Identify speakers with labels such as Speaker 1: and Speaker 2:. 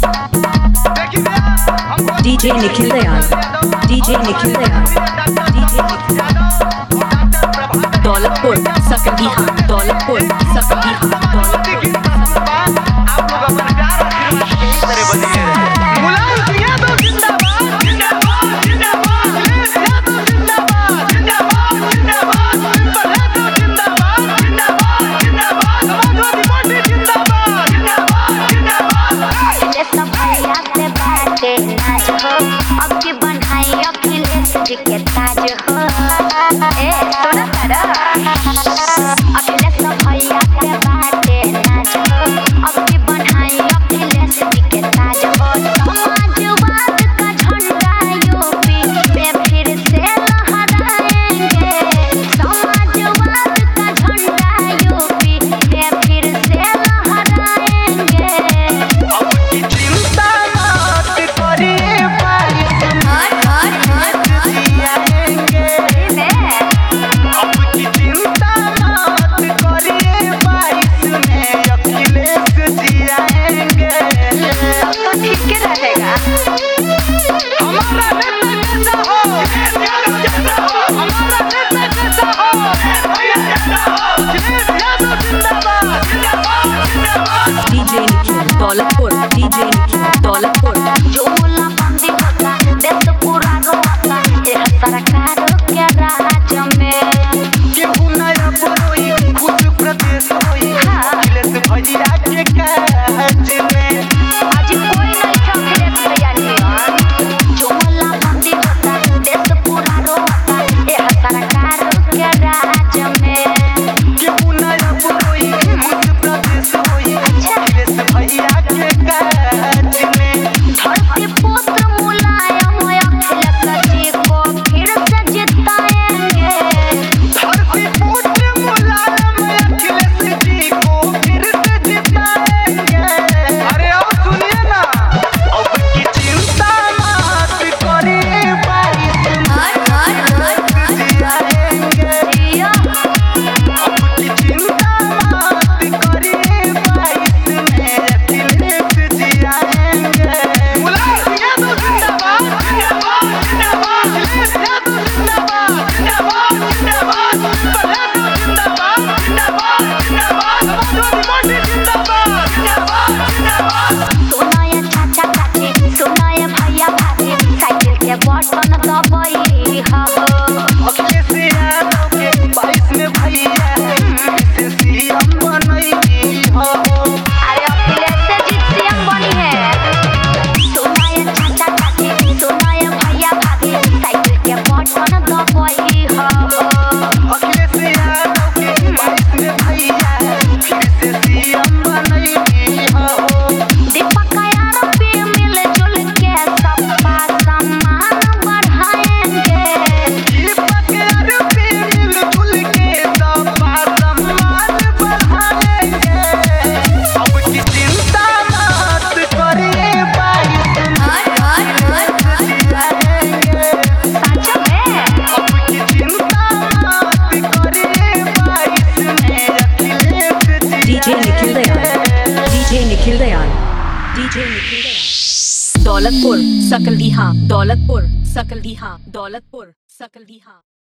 Speaker 1: DJ Nikhil Dayal, DJ Nikhil Dayal, DJ Nikhil Dayal, Daulatpur सकलीहा, Daulatpur सकलीहा, Daulatpur.
Speaker 2: आप लोग अपना प्यार आशीर्वाद यही तरह बनिए। मुलायम सिंह यादव जिंदाबाद, जिंदाबाद, जिंदाबाद, अखिलेश यादव जिंदाबाद, जिंदाबाद, जिंदाबाद, विमल यादव जिंदाबाद, जिंदाबाद, जिंदाबाद, समाजवादी पार्टी जिंदाबाद, जिंदाबाद, जिंदाबाद।
Speaker 3: अखिलेश भैया से बाटे नाच हो, अब की बनाई अखिलेश जी के ताज हो। ए सुना तारा, अखिलेश भैया से बाटे नाच हो, अब की बनाई अखिलेश जी के ताज हो। समाजवाद का झंडा यूपी में फिर से लहराएंगे, समाजवाद का झंडा यूपी में फिर से लहराएंगे।
Speaker 2: अब की चिंता मत करिए, बारिश जियाएंगे। अब की चिंता मत करिए, बारिश में अखिलेश जियाएंगे।
Speaker 3: सब तो ठीक रहेगा।
Speaker 2: हमारा नेता कैसा हो, हमारा नेता कैसा हो, अखिलेश यादव जिंदाबाद, जिंदाबाद, जिंदाबाद।
Speaker 1: DJ Nikhil, Daulatpur, DJ Nikhil, Daulatpur.
Speaker 3: जो मुल्ला बंदी होता देश पूरा रोता, यह सरकार के राज में।
Speaker 2: केहू नया बरोई, खुद प्रदेश होई, अखिलेश भैया के काज में।
Speaker 3: आज कोई नहीं अखिलेश भैया नियन। जो मुल्ला बंदी होता देश पूरा रोता, यह सरकार के राज में।
Speaker 2: केहू नया बरोई, खुद प्रदेश होई, अखिलेश भैया के काज में।
Speaker 3: धरती पुत्र मुलायम अखिलेश जी को फिर से जिताएंगे।
Speaker 2: धरती पुत्र मुलायम अखिलेश जी को फिर से जिताएंगे। अरे अब सुनिए ना, अब की चिंता मत करिए, बारिश जियाएंगे। अब की चिंता मत करिए, बारिश में अखिलेश जियाएंगे। मुलायम सिंह यादव जिंदाबाद, जिंदाबाद, जिंदाबाद, अखिलेश यादव जिंदाबाद, जिंदाबाद, जिंदाबाद, विमल यादव जिंदाबाद, जिंदाबाद, जिंदाबाद, समाजवादी पार्टी जिंदाबाद, जिंदाबाद, जिंदाबाद।
Speaker 3: सुनो ये चाचा चाची, सुनो ये भैया भाभी, साइकिल के बटन दबाई हो।
Speaker 2: अखिलेश यादव के 22 में भैया इसे सीएम बनई हो।
Speaker 3: अरे अखिलेश से जीत सीएम बनी है। सुनो ये चाचा चाची, सुनो ये भैया भाभी, साइकिल के बटन दबाई हो।
Speaker 2: अखिलेश यादव के 22 में भैया इसे सीएम बनई हो।
Speaker 3: दीपक आरोपी मिलजुल के सबका सम्मान बढ़ाएंगे।
Speaker 2: दीपक आरोपी मिलजुल के सबका सम्मान बढ़ाएंगे। अब की चिंता मत करिए, बारिश जियाएंगे।
Speaker 3: सच में
Speaker 2: अब की चिंता मत करिए, बारिश में Akhilesh
Speaker 1: DJ Nikhil Dayal, DJ Nikhil Dayal, DJ Nikhil Dayal, Daulatpur सकलीहा, Daulatpur सकलीहा, Daulatpur सकलीहा।